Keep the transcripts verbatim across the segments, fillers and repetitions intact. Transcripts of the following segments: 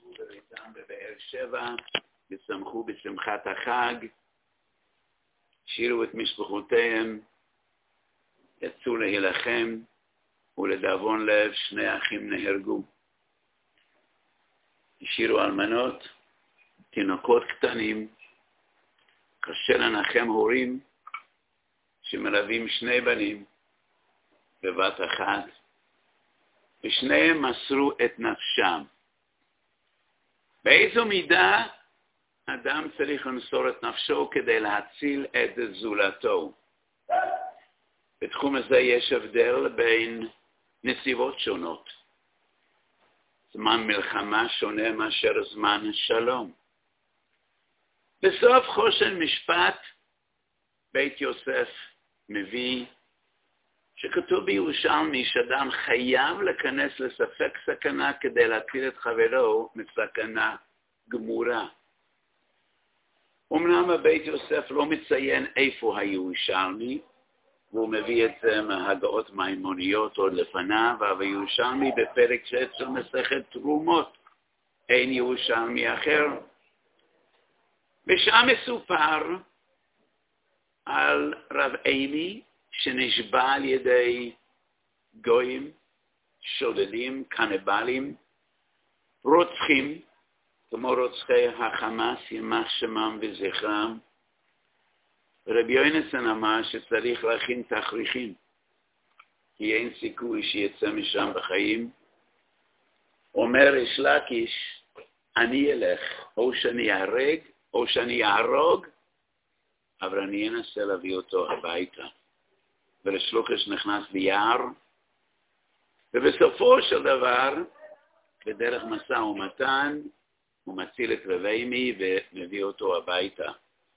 ישבו בביתם בבאר שבע, ושמחו בשמחת החג, שירו את משפחותיהם, יצאו להילחם, ולדאבון לב שני אחים נהרגו. השאירו אלמנות, תינוקות קטנים, קשה לנחם הורים שמלווים שני בנים בבת אחת, ושניהם מסרו את נפשם. באיזו מידה אדם צריך למסור את נפשו כדי להציל את זולתו? בתחום הזה יש הבדל בין נסיבות שונות. זמן מלחמה שונה מאשר זמן שלום. בסוף חושן משפט, בית יוסף מביא שכתוב בירושלמי שאדם חייב לכנס לספק סכנה כדי להציל את חברו מסכנה גמורה. אמנם הבית יוסף לא מציין איפה הירושלמי, והוא מביא את זה מהגאות מימוניות עוד לפניו, אבל ירושלמי בפרק שש של מסכת תרומות, אין ירושלמי אחר. ושם מסופר על רב עיני שנשבע על ידי גויים, שודדים, קניבלים, רוצחים, כמו רוצחי החמאס, יימח שמם וזכרם. רבי יוינסון אמר שצריך להכין תכריכים, כי אין סיכוי שיצא משם בחיים. אומר ריש לקיש, אני אלך, או שאני אהרג, או שאני אהרוג, אבל אני אנסה להביא אותו הביתה. וריש לקיש נכנס ביער, ובסופו של דבר, בדרך משא ומתן, הוא מציל את רב עיני ומביא אותו הביתה.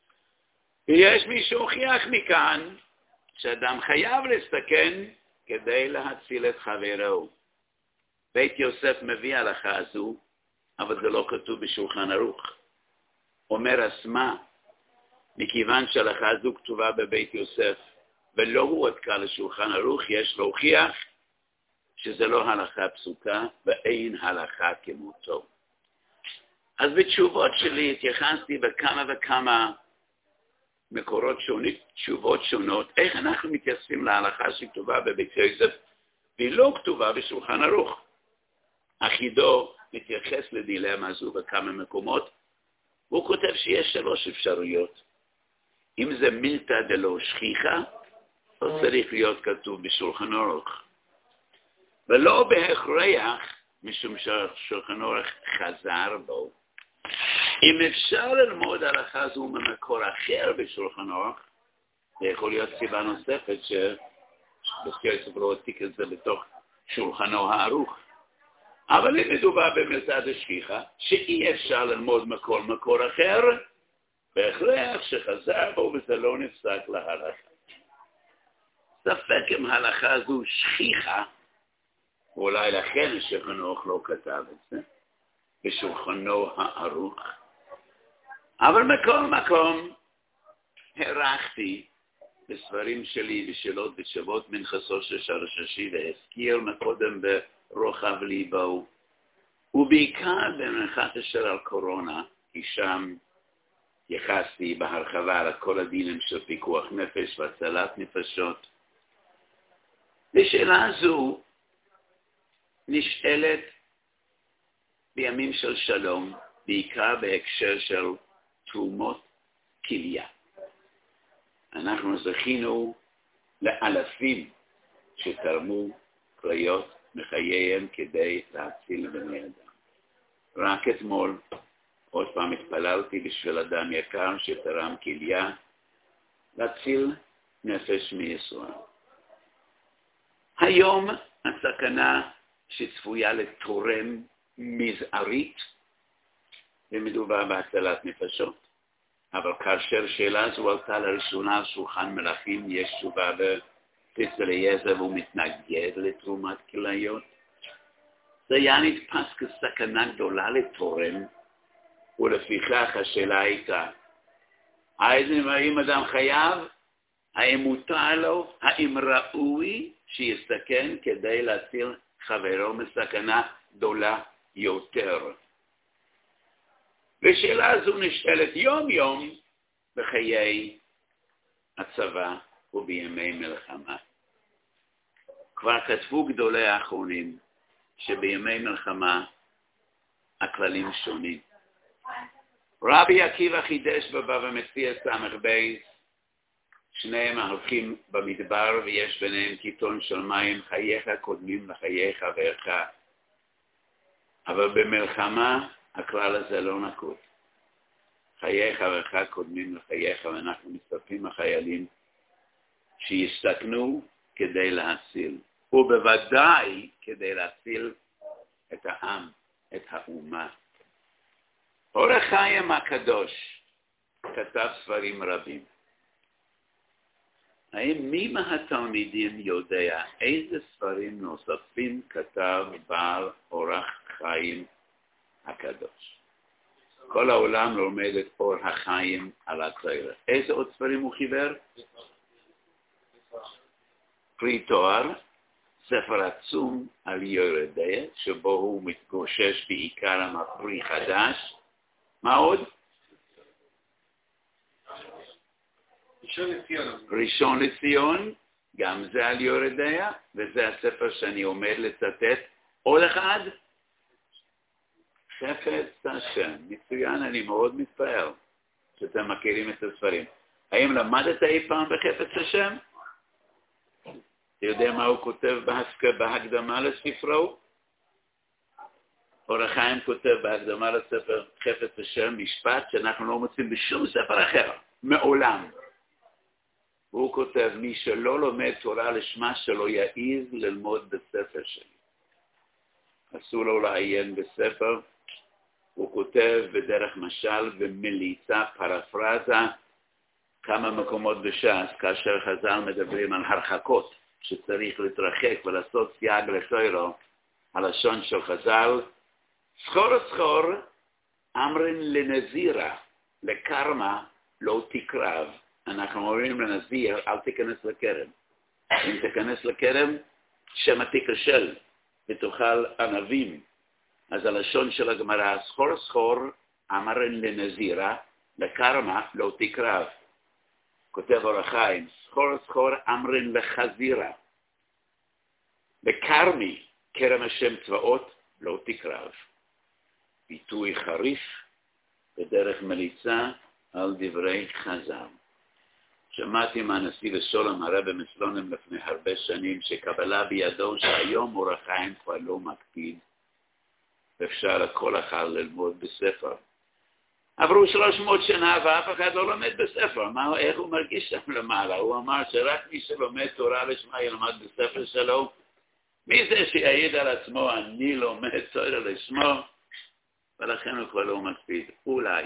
ויש מי שהוכיח מכאן שאדם חייב להסתכן כדי להציל את חברו. בית יוסף מביא הלכה הזו, אבל זה לא כתוב בשולחן ערוך. אומר אסמה, מכיוון שההלכה הזו כתובה בבית יוסף, ולא הועתקה לשולחן ערוך, יש להוכיח שזה לא הלכה פסוקה, ואין הלכה כמותו. אז בתשובות שלי התייחסתי בכמה וכמה מקורות שונים, תשובות שונות, איך אנחנו מתייחסים להלכה שכתובה בבית יוסף, והיא לא כתובה בשולחן ערוך. אחידו מתייחס לדילמה הזו בכמה מקומות, והוא כותב שיש שלוש אפשרויות. אם זה מילתא דלא שכיחא, לא צריך להיות כתוב בשולחן ערוך. ולא בהכרח, משום ששולחן ערוך חזר בו. אם אפשר ללמוד הלכה זו ממקור אחר בשולחן ערוך, זה יכול להיות סיבה נוספת שבית יוסף לא העתיק את זה בתוך שולחנו הערוך. אבל אם מדובר במילתא דשכיחא, שאי אפשר ללמוד מכל מקור אחר, בהכרח שחזר בו וזה לא נפסק להלכה. ספק אם ההלכה הזו שכיחה, ואולי לכן שולחן ערוך לא כתב את זה, בשולחנו הערוך. אבל מכל מקום הרחתי בספרים שלי בשאלות ותשובות מנחסו של שרששי והזכיר מקודם ברוחב ליבו, ובעיקר במנחת אשר על קורונה, כי שם יחסתי בהרחבה על כל הדינים של פיקוח נפש והצלת נפשות. בשאלה זו נשאלת בימים של שלום, בעיקר בהקשר של תרומות כליה. אנחנו זכינו לאלפים שתרמו כליות מחייהם כדי להציל בני אדם. רק אתמול, עוד פעם התפללתי בשביל אדם יקר שתרם כליה, להציל נפש מישראל. היום הסכנה שצפויה לתורם מזערית, ומדובר בהצלת נפשות. אבל כאשר שאלה זו עלתה לראשונה על שולחן מלכים, יש תשובה בפסק אליעזר והוא מתנגד לתרומת כליות. זה היה נתפס כסכנה גדולה לתורם, ולפיכך השאלה הייתה, האם אדם חייב? האם מותר לו? האם ראוי שיסתכן כדי להציל חברו מסכנה גדולה יותר? ושאלה זו נשאלת יום יום בחיי הצבא ובימי מלחמה. כבר כתבו גדולי האחרונים שבימי מלחמה הכללים שונים. רבי עקיבא חידש בבבא מציעא סמך בייס, שניהם הולכים במדבר ויש ביניהם קיטון של מים, חייך קודמים לחיי חברך. אבל במלחמה הכלל הזה לא נקוט. חיי חברך קודמים לחייך, ואנחנו מצפים החיילים שיסתכנו כדי להציל, ובוודאי כדי להציל את העם, את האומה. אור החיים הקדוש כתב ספרים רבים. האם מי מהתלמידים יודע איזה ספרים נוספים כתב בעל אורח חיים הקדוש? כל העולם לומד את אור החיים על התורה. איזה עוד ספרים הוא חיבר? פרי תואר, ספר עצום על יורדיה, שבו הוא מתגושש בעיקר המפרי חדש. מה עוד? ראשון לציון. ראשון לציון, גם זה על יורדיה, וזה הספר שאני עומד לצטט. עוד אחד? חפץ השם. מצוין, אני מאוד מתפעל שאתם מכירים את הספרים. האם למדת אי פעם בחפץ השם? אתה יודע מה הוא כותב בהקדמה לספרו? אור החיים כותב בהקדמה לספר חפץ השם משפט שאנחנו לא מוצאים בשום ספר אחר, מעולם. והוא כותב, מי שלא לומד תורה לשמה שלא יעיז ללמוד בספר שלי. אסור לו לעיין בספר. הוא כותב בדרך משל ומליצה, פרפרזה, כמה מקומות בש"ס, כאשר חז"ל מדברים על הרחקות, שצריך להתרחק ולעשות סייג לתורה, הלשון של חז"ל, סחור סחור, אמרין לנזירה, לקרמה לא תקרב. אנחנו אומרים לנזיר, אל תיכנס לכרם. אם תיכנס לכרם, שמא תיכשל ותאכל ענבים. אז הלשון של הגמרא, סחור סחור, אמרין לנזירה, לקרמה לא תקרב. כותב אור החיים, סחור סחור, אמרין לחזירה. בקרמי, כרם השם צבאות, לא תקרב. ביטוי חריף בדרך מליצה על דברי חז"ל. שמעתי מהנשיא ושולם הרבי מסלונים לפני הרבה שנים שקבלה בידו שהיום אור החיים כבר לא מקפיד, ואפשר לכל אחד ללמוד בספר. עברו שלוש מאות שנה ואף אחד לא לומד בספר. מה, איך הוא מרגיש שם למעלה? הוא אמר שרק מי שלומד תורה לשמה ילמד בספר שלו. מי זה שיעיד על עצמו, אני לומד תורה לשמו, ולכן הוא כבר לא מקפיד. אולי.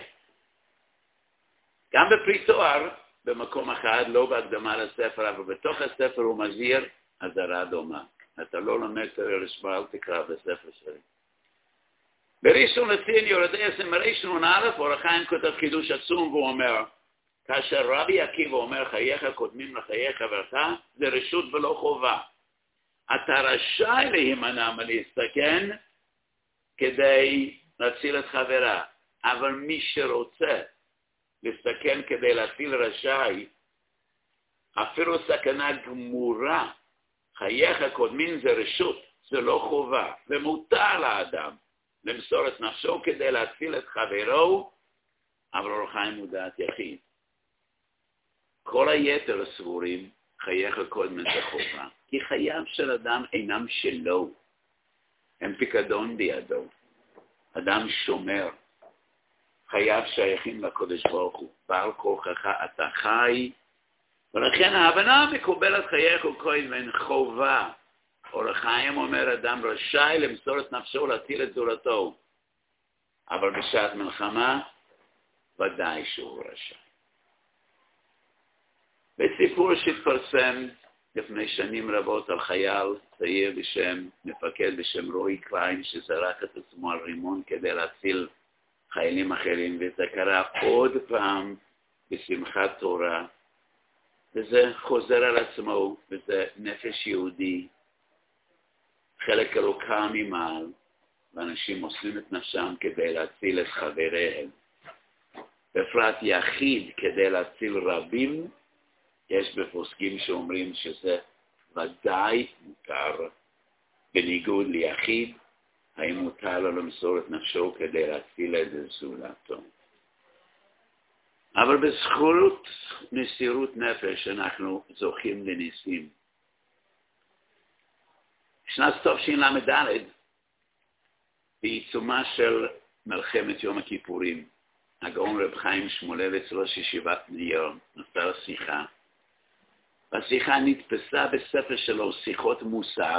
גם בפרי תואר, במקום אחד, לא בהקדמה לספר, אבל בתוך הספר הוא מזהיר אזהרה דומה. אתה לא לומד תורה לשמה, אל תקרא בספר שלי. בראשון לציון יורדיה סמראשון א', אור החיים כותב חידוש עצום והוא אומר, כאשר רבי עקיבא אומר חייך קודמים לחיי חברך, זה רשות ולא חובה. אתה רשאי להימנע מלהסתכן כדי להציל את חברה, אבל מי שרוצה להסתכן כדי להציל רשאי, אפילו סכנה גמורה, חייך קודמים זה רשות, זה לא חובה, ומותר לאדם למסור את נפשו כדי להציל את חברו, אבל אור החיים הוא דעת יחיד. כל היתר סבורים, חייך קודמים זה חובה, כי חייו של אדם אינם שלו, הם פיקדון בידו. אדם שומר, חייו שייכים לקודש ברוך הוא, בעל כוחך אתה חי, ולכן ההבנה המקובלת חייך קודמים חובה. אור החיים אומר, אדם רשאי למסור את נפשו להציל את זולתו, אבל בשעת מלחמה, ודאי שהוא רשאי. בסיפור שהתפרסם לפני שנים רבות על חייל צעיר בשם, מפקד בשם רועי קליין, שזרק את עצמו על רימון כדי להציל חיילים אחרים, וזה קרה עוד פעם בשמחת תורה, וזה חוזר על עצמו, וזה נפש יהודי, חלק אלוקה ממעל, ואנשים מוסרים את נפשם כדי להציל את חבריהם. בפרט יחיד כדי להציל רבים, יש בפוסקים שאומרים שזה ודאי מותר, בניגוד ליחיד, האם מותר לו למסור את נפשו כדי להציל את זולתו. אבל בזכות מסירות נפש אנחנו זוכים לניסים. שנת תשל"ד, בעיצומה של מלחמת יום הכיפורים, הגאון רב חיים שמואלביץ ראש ישיבת ניר נתן שיחה. והשיחה נתפסה בספר שלו שיחות מוסר.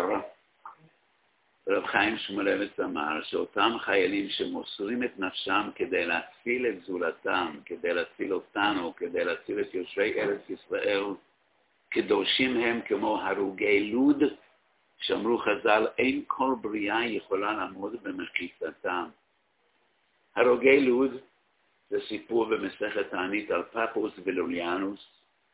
רב חיים שמואלביץ אמר שאותם חיילים שמוסרים את נפשם כדי להציל את זולתם, כדי להציל אותנו, כדי להציל את יושבי ארץ ישראל, קדושים הם כמו הרוגי לוד, שאמרו חז"ל, אין כל בריאה יכולה לעמוד במחיצתם. הרוגי לוד זה סיפור במסכת תענית על פפוס ולוליאנוס.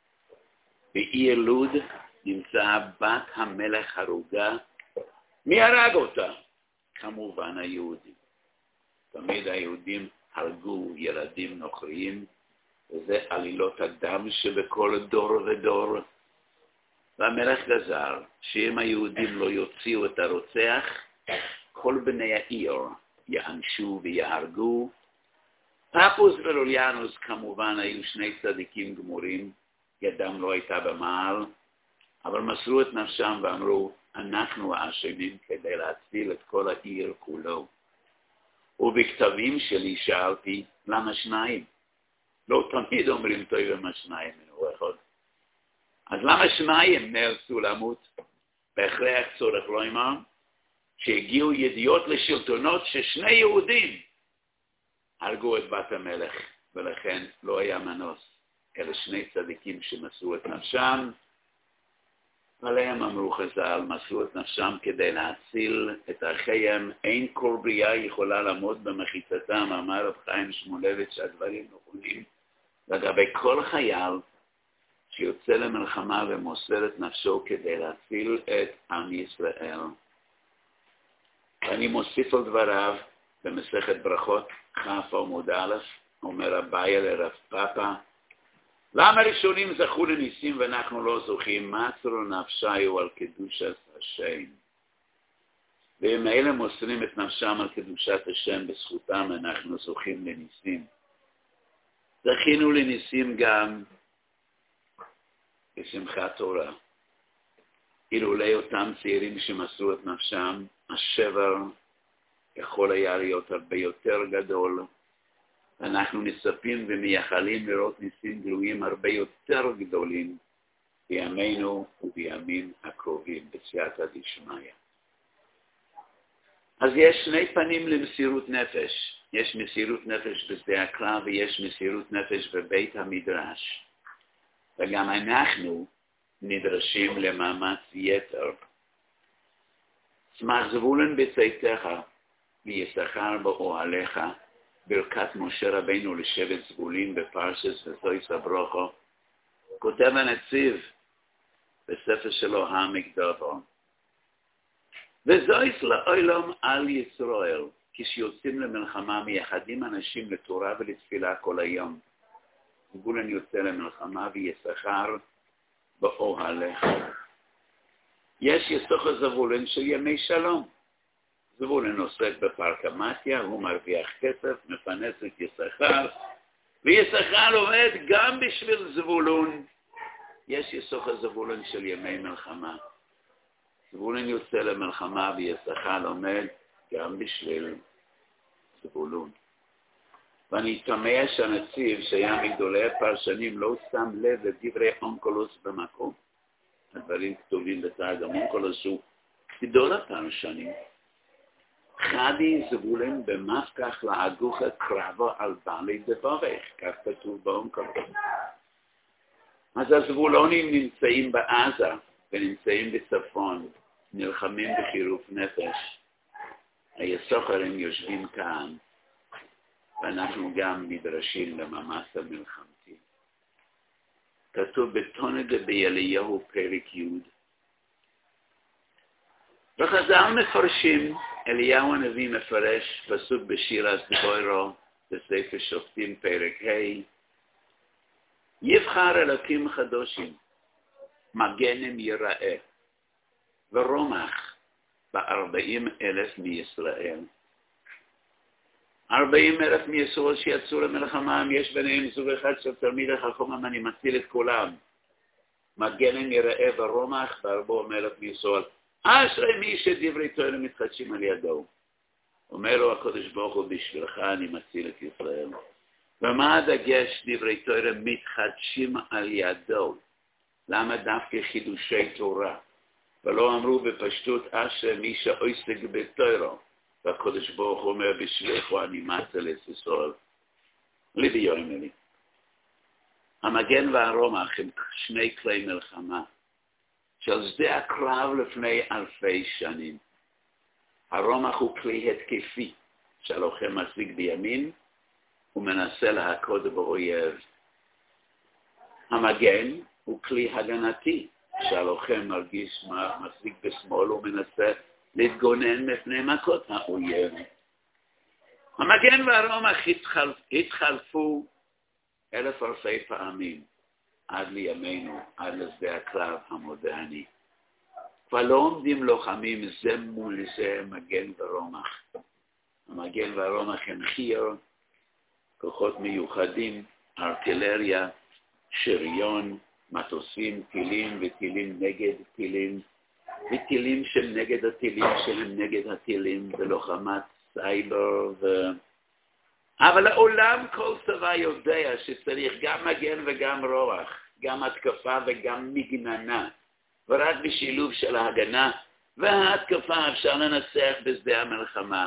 בעיר לוד נמצאה בת המלך הרוגה. מי הרג אותה? כמובן היהודים. תמיד היהודים הרגו ילדים נוכריים, וזה עלילות הדם שבכל דור ודור. והמלך גזר שאם היהודים לא יוציאו את הרוצח, כל בני העיר יענשו ויהרגו. פפוס ולוליאנוס כמובן היו שני צדיקים גמורים, ידם לא הייתה במעל, אבל מסרו את נפשם ואמרו, אנחנו האשמים כדי להציל את כל העיר כולו. ובכתבים שלי שאלתי, למה שניים? לא תמיד אומרים טוב ומה שניים מנו אחד. אז למה שניים נאלצו למות? בהכרח צורך לא אמר, שהגיעו ידיעות לשלטונות ששני יהודים הרגו את בת המלך, ולכן לא היה מנוס. אלה שני צדיקים שמסרו את נפשם, עליהם אמרו חז"ל, מסרו את נפשם כדי להציל את אחיהם, אין כל בריאה יכולה לעמוד במחיצתם, אמר רב חיים שמואלביץ שהדברים נכונים, לגבי כל חייל שיוצא למלחמה ומוסר את נפשו כדי להציל את עם ישראל. ואני מוסיף על דבריו במסכת ברכות כ' עמוד א', אומר אביי לרב פאפא, למה ראשונים זכו לניסים ואנחנו לא זוכים? מסרו נפשנו על קדושת השם. ואם אלה מוסרים את נפשם על קדושת השם, בזכותם אנחנו זוכים לניסים. זכינו לניסים גם בשמחת תורה. אילולא אותם צעירים שמסרו את נפשם, השבר יכול היה להיות הרבה יותר גדול. אנחנו נספים ומייחלים לראות ניסים גלויים הרבה יותר גדולים בימינו ובימים הקרובים, בסייעתא דשמיא. אז יש שני פנים למסירות נפש. יש מסירות נפש בשדה הקרב ויש מסירות נפש בבית המדרש. וגם אנחנו נדרשים למאמץ יתר. צמח זבולון בצאתך ויששכר באוהליך, ברכת משה רבינו לשבט זבולין בפרשת וזויס הברוכו, כותב הנציב בספר שלו המקדבו. וזויס לעולם על ישראל, כשיוצאים למלחמה מייחדים אנשים לתורה ולתפילה כל היום. זבולון יוצא למלחמה ויששכר באוהליך. יש יששכר זבולון של ימי שלום. זבולון עוסק בפרקמטיה, הוא מרוויח כסף, מפרנס את יששכר, ויששכר עובד גם בשביל זבולון. יש יששכר זבולון של ימי מלחמה. זבולון יוצא למלחמה ויששכר עומד גם בשביל זבולון. ואני תמה שהנציב שהיה מגדולי הפרשנים לא שם לב לדברי אונקלוס במקום. הדברים כתובים בתרגום אונקלוס הוא גדול הפרשנים. חדי זבולון במפקח לעגוך קרבו על בעלי דבורך, כך כתוב באונקלוס. אז הזבולונים נמצאים בעזה ונמצאים בצפון, נלחמים בחירוף נפש. היששכרים יושבים כאן, ואנחנו גם נדרשים למאמץ המלחמתי. כתוב בתונד באליהו פרק י'. וחז"ל מפרשים אליהו הנביא מפרש פסוק בשירת דבורו בספר שופטים פרק ה' יבחר אלוקים חדושים, מגנם יראה, ורומח בארבעים אלף מישראל. ארבעים אלף מישראל שיצאו למלחמה, יש ביניהם זוג אחד של תלמיד החכם, אני מציל את כולם. מגנם יראה ורומח בארבעים אלף מישראל. אשרי מי שדברי תורה מתחדשים על ידו. אומר לו הקדוש ברוך הוא, בשבילך אני מציל את ישראל. ומה הדגש דברי תורה מתחדשים על ידו? למה דווקא חידושי תורה? ולא אמרו בפשטות אשרי מי שעוסק בתורה. והקדוש ברוך הוא אומר, בשבילך אני מציל את ישראל. ליבי יאמר לי. המגן והרומח הם שני כלי מלחמה. של שדה הקרב לפני אלפי שנים. הרומח הוא כלי התקפי שהלוחם מחזיק בימין ומנסה להכות באויב. המגן הוא כלי הגנתי שהלוחם מרגיש מחזיק בשמאל ומנסה להתגונן מפני מכות האויב. המגן והרומח התחלפ, התחלפו אלף אלפי פעמים. עד לימינו, עד לשדה הקרב המודרני. כבר לא עומדים לוחמים זה מול זה מגן ורומח. המגן והרומח הם חי"ר, כוחות מיוחדים, ארטילריה, שריון, מטוסים, טילים וטילים נגד טילים, וטילים שהם נגד הטילים שהם נגד הטילים, ולוחמת סייבר ו... אבל לעולם כל צבא יודע שצריך גם מגן וגם רוח, גם התקפה וגם מגננה. ורק בשילוב של ההגנה וההתקפה אפשר לנצח בשדה המלחמה.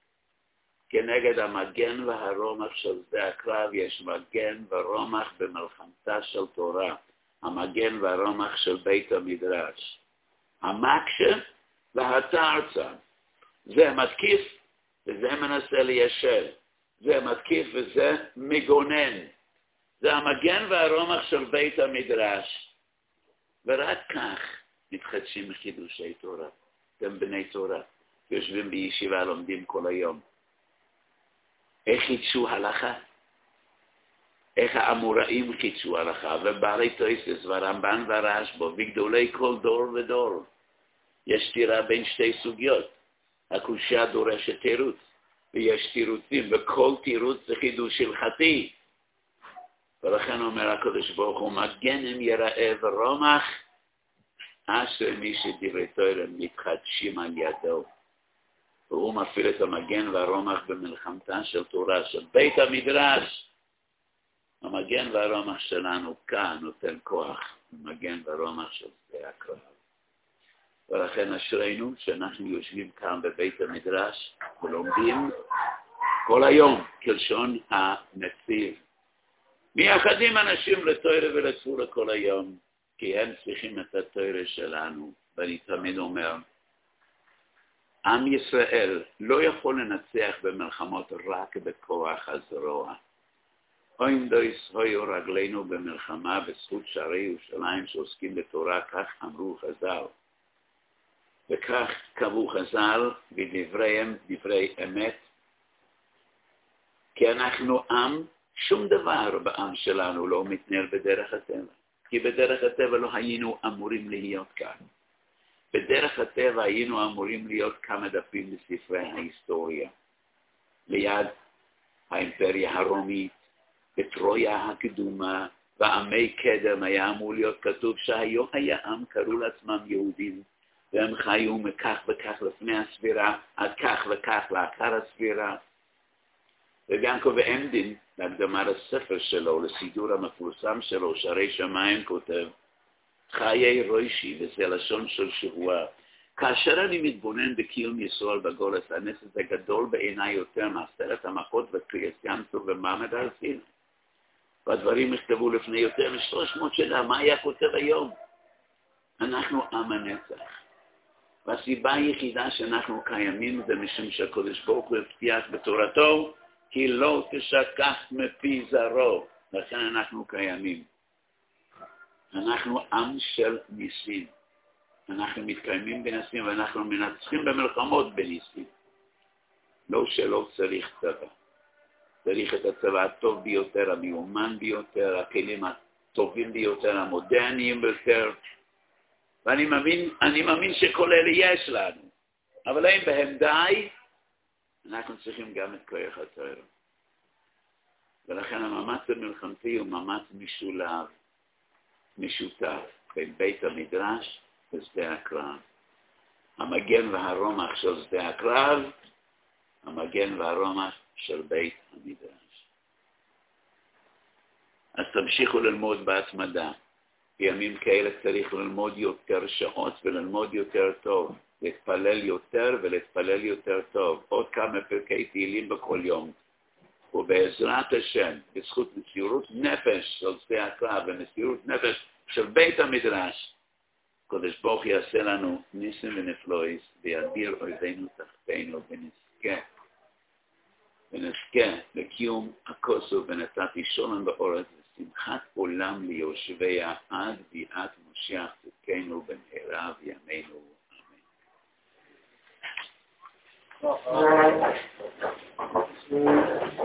כנגד המגן והרומח של שדה הקרב יש מגן ורומח במלחמתה של תורה. המגן והרומח של בית המדרש. המקשה והתרצה. זה מתקיף וזה מנסה ליישב. זה מתקיף וזה מגונן. זה המגן והרומח של בית המדרש. ורק כך מתחדשים חידושי תורה. אתם בני תורה. יושבים בישיבה, לומדים כל היום. איך חידשו הלכה? איך האמוראים חידשו הלכה? ובעלי תוספות והרמב"ן והרשב"א וגדולי כל דור ודור. יש סתירה בין שתי סוגיות. הקושיה דורשת תירוץ. ויש תירוצים, וכל תירוץ זה חידוש הלכתי. ולכן אומר הקדוש ברוך הוא, מגנם יראה ורומח, אשרי מי שדברי תורה מתחדשים על ידו. והוא מפעיל את המגן והרומח במלחמתה של תורה, של בית המדרש. המגן והרומח שלנו כאן נותן כוח, המגן והרומח של שדה הקרב. ולכן אשרינו שאנחנו יושבים כאן בבית המדרש ולומדים כל היום כלשון הנציב. מייחדים אנשים לתורה ולתפורה כל היום, כי הם צריכים את התורה שלנו. ואני תמיד אומר, עם ישראל לא יכול לנצח במלחמות רק בכוח הזרוע. אוין דויס הויו רגלינו במלחמה בזכות שערי ירושלים שעוסקים בתורה, כך אמרו חז"ל. וכך קבעו חז"ל בדבריהם, דברי אמת, כי אנחנו עם, שום דבר בעם שלנו לא מתנהל בדרך הטבע. כי בדרך הטבע לא היינו אמורים להיות כאן. בדרך הטבע היינו אמורים להיות כמה דפים בספרי ההיסטוריה. ליד האימפריה הרומית, בטרויה הקדומה, ועמי קדם היה אמור להיות כתוב שהיום היה עם, קראו לעצמם יהודים. והם חיו מכך וכך לפני הספירה, עד כך וכך לאחר הספירה. וגם קובע אמדין, להקדמת הספר שלו, לסידור המפורסם שלו, שערי שמיים כותב, חיי ראשי, וזה לשון של שבועה. כאשר אני מתבונן בקיום ישראל בגולת, הנס הזה גדול בעיניי יותר מעשרת המכות וקריאת ים סוף ומעמד הר סיני. והדברים נכתבו לפני יותר משלוש מאות שנה, מה היה כותב היום? אנחנו עם הנצח. והסיבה היחידה שאנחנו קיימים זה משום שהקדוש ברוך הוא הבטיח בתורתו, כי לא תשכח מפי זרעו. לכן אנחנו קיימים. אנחנו עם של ניסים. אנחנו מתקיימים בניסים ואנחנו מנצחים במלחמות בניסים. לא שלא צריך צבא. צריך את הצבא הטוב ביותר, המיומן ביותר, הכלים הטובים ביותר, המודרניים ביותר. ואני מאמין, אני מאמין שכל אלה יש לנו. אבל אם בהם די, אנחנו צריכים גם את כוח התורה. ולכן המאמץ המלחמתי הוא מאמץ משולב, משותף, בין בית המדרש ושדה הקרב. המגן והרומח של שדה הקרב, המגן והרומח של בית המדרש. אז תמשיכו ללמוד בהתמדה. בימים כאלה צריך ללמוד יותר שעות וללמוד יותר טוב. להתפלל יותר ולהתפלל יותר טוב. עוד כמה פרקי תהילים בכל יום. ובעזרת השם, בזכות מסירות נפש של שדה הקרב ומסירות נפש של בית המדרש, קודש ברוך יעשה לנו ניסים ונפלויס וידיר אויבינו תחתינו ונזכה. ונזכה לקיום הכוסו ונתתי שולם באורץ ושמחת עולם ליושביה עד ביאת משיח צדקנו במהרה בימינו. אמן.